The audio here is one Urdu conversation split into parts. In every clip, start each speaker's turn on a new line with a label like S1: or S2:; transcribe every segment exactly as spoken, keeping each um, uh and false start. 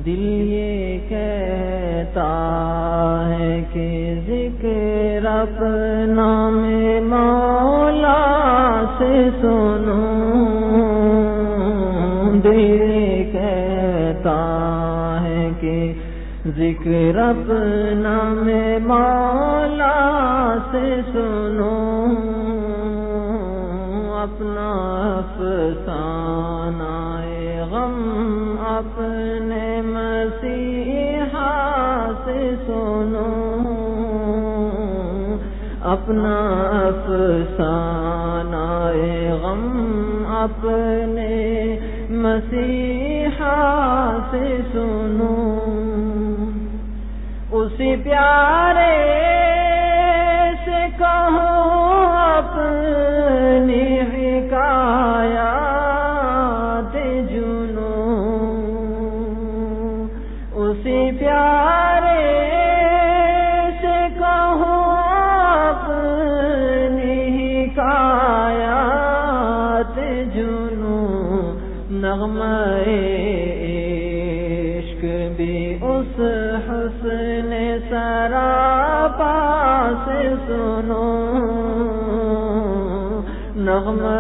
S1: دل یہ کہتا ہے کہ ذکر اپنا میں مولا سے سنوں، دل یہ کہتا ہے کہ ذکر اپنا میں مولا سے سنوں، اپنا افسانہ غم اپنے مسیحا سے سنوں، اپنا افسانہ غم اپنے مسیحا سے سنوں، اسی پیارے سے کہوں اپنی حکایات جنوں، اسی پیارے سے کہوں اپنی حکایات جنوں، نغمہ عشق بھی اس حسن سراپا سے سنوں، نغمہ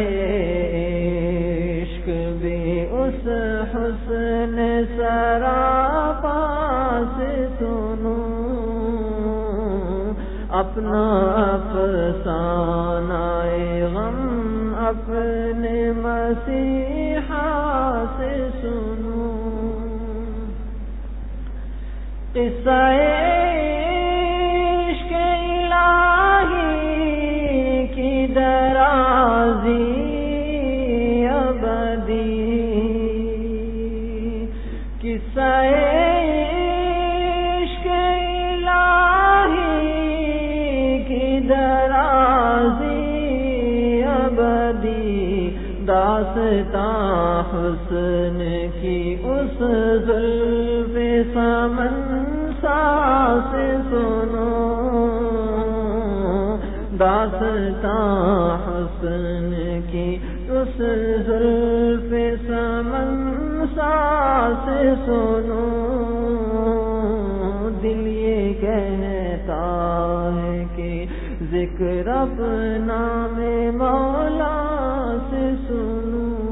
S1: عشق بھی اس حسن سراپا سے سنوں، اپنا افسانہ غم اپنے مسیحا سے سنوں، قصہ عشق الہی کی درازی ابدی، قصہ عشق الہی کی درازی ابدی، داستاں حسن کی اس زلف سمن سے سنوں، داستاں حسن کی اس زلف سمن سے سنوں، دل یہ کہتا ہے کہ ذکر اپنا میں مولا سے سنوں،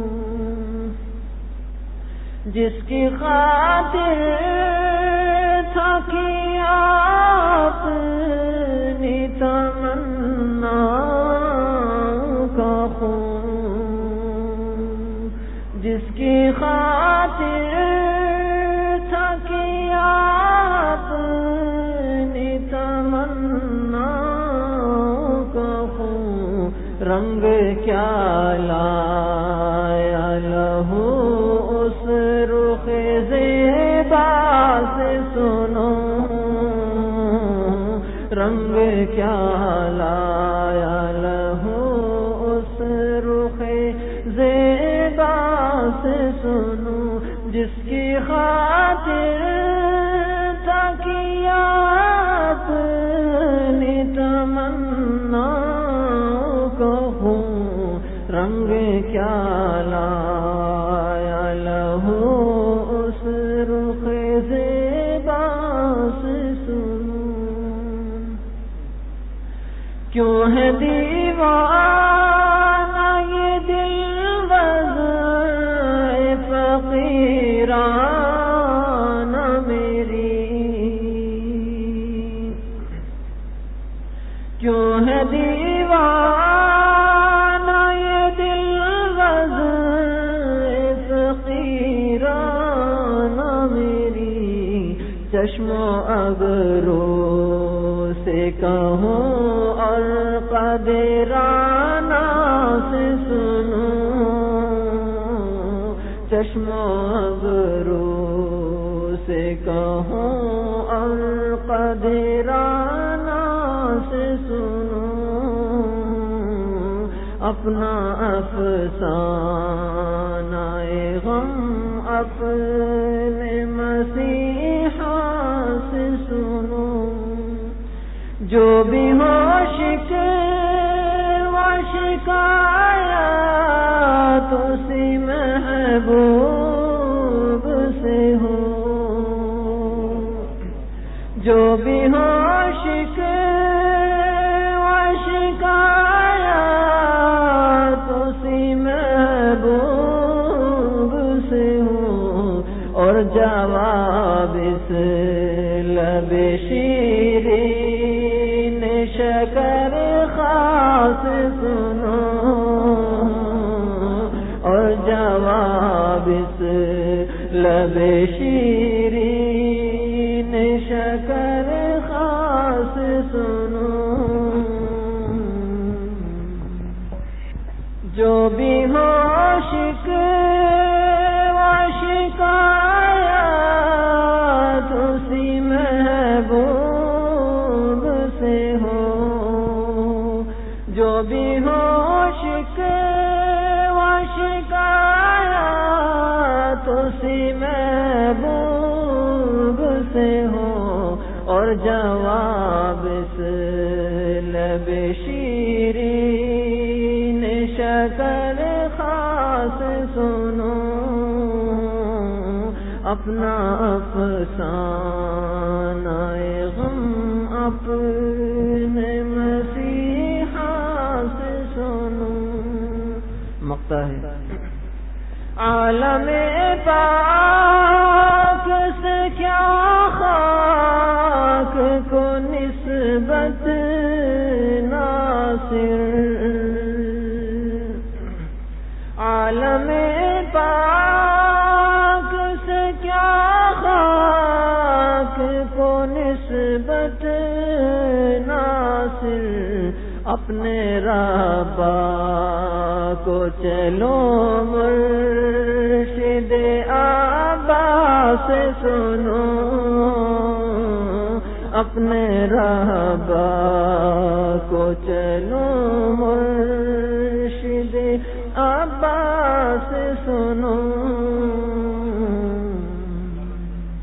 S1: جس کی خاطر تھا کہ اپنی تمنا کا خون، جس کی خاطر تھا کہ اپنی تمنا کا خون، رنگ کیا لایا لہو اس رخ زیبا سے سنوں، رنگ کیا لایا لہو اس رخ زیبا سے سنوں، جس کی خاطر تاکہ اپنی تمنا کہوں، رنگ کیا لایا لہو اس رخ زیبا سے سنوں، کیوں ہے دیوانہ یہ دل وضع فقیرانہ میری، کیوں ہے دیوانہ یہ دل وضع فقیرانہ میری، چشم و ابرو سے کہوں اور قدرانہ سے سنوں، چشم و ابرو سے کہوں اور قدرانہ سے سنوں، اپنا افسانہ غم اپنے مسیحا سے سنوں، جو بھی ہو شکوہ شکایات اسی محبوب سے ہو، جو بھی ہو شکوہ شکایات اسی محبوب سے ہو، اور جواب اس لب شیرین شکر خاص سنو، اور جواب اس لب شیرین شکر خاص سنو۔ جو بھی ہو شکوہ شکایات اسی محبوب سے ہو، جو بھی ہو شکوہ شکایات اسی محبوب سے ہو، اور جواب اس لب شیرین شکر خاص سنو، اپنا افسانہ غم اپنے مسیحا سے سنو۔ مقطع ہے۔ عالم پاک سے کیا خاک کو نسبت ناصر، عالم پاک سے کیا خاک کو نسبت ناصر، اپنے ربا کو چلو مرشد آبا سے سنو، اپنے ربا کو چلو مرشد